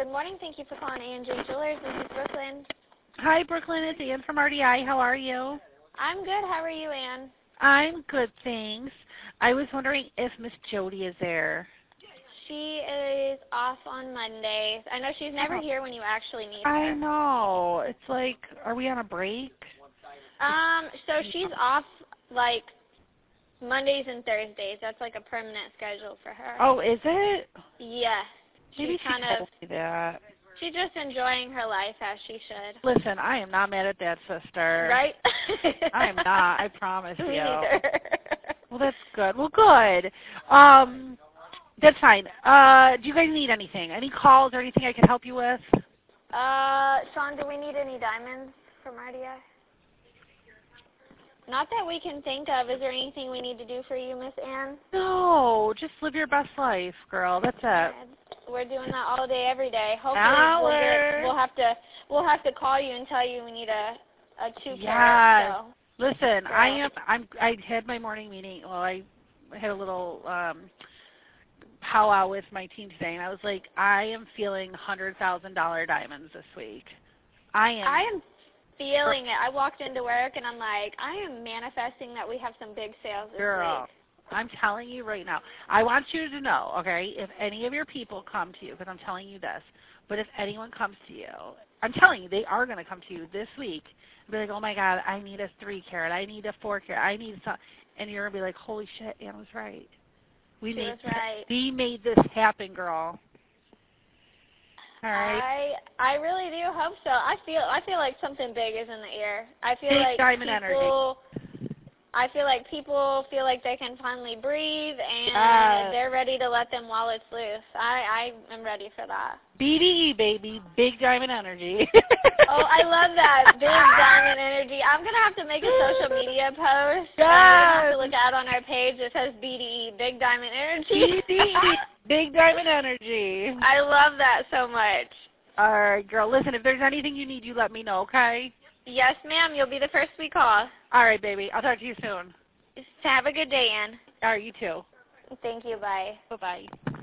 Good morning. Thank you for calling A&J Jewelers. This is Brooklyn. Hi, Brooklyn. It's Ann from RDI. How are you? I'm good. How are you, Ann? I'm good, thanks. I was wondering if Miss Jody is there. She is off on Mondays. I know she's never here when you actually need her. I know. It's like, are we on a break? So she's off, like, Mondays and Thursdays. That's like a permanent schedule for her. Oh, is it? Yes. Maybe she told me that. She's just enjoying her life as she should. Listen, I am not mad at that, sister. Right? I am not. I promise you. Me neither. Well, that's good. Well, good. That's fine. Do you guys need anything? Any calls or anything I can help you with? Sean, do we need any diamonds from RDI? Not that we can think of. Is there anything we need to do for you, Miss Ann? No, just live your best life, girl. That's it. We're doing that all day, every day. Hopefully, we'll have to call you and tell you we need a 2 carat. So. Listen, I had my morning meeting. Well, I had a little powwow with my team today, and I was like, I am feeling $100,000 diamonds this week. I am feeling it. I walked into work and I'm like, I am manifesting that we have some big sales this week. I'm telling you right now. I want you to know, okay, if any of your people come to you, because I'm telling you this, but if anyone comes to you, I'm telling you, they are going to come to you this week and be like, oh, my God, I need a 3 carat, I need a 4 carat, I need some, and you're going to be like, holy shit, Ann was right. We made this happen, girl. All right. I really do hope so. I feel like something big is in the air. I feel like diamond energy. I feel like people feel like they can finally breathe and they're ready to let them wallets loose. I am ready for that. BDE, baby. Big diamond energy. Oh, I love that. Big diamond energy. I'm going to have to make a social media post. Yes. You're going to have to look out on our page that says BDE, Big Diamond Energy. BDE, Big Diamond Energy. I love that so much. All right, girl. Listen, if there's anything you need, you let me know, okay? Yes, ma'am. You'll be the first we call. All right, baby. I'll talk to you soon. Have a good day, Ann. All right, you too. Thank you. Bye. Bye-bye.